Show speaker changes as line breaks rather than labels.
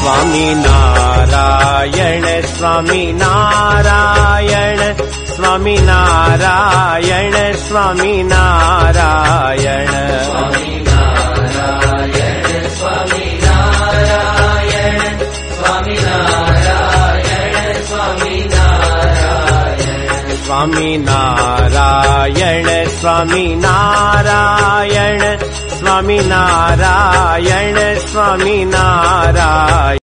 Swami Narayan Swami Narayan Swami Narayan Swami Narayan Swami Narayan Swami Narayan Swami Narayan Swami Narayan Swami Narayan Swami Narayan Swami Narayan Swami Narayan.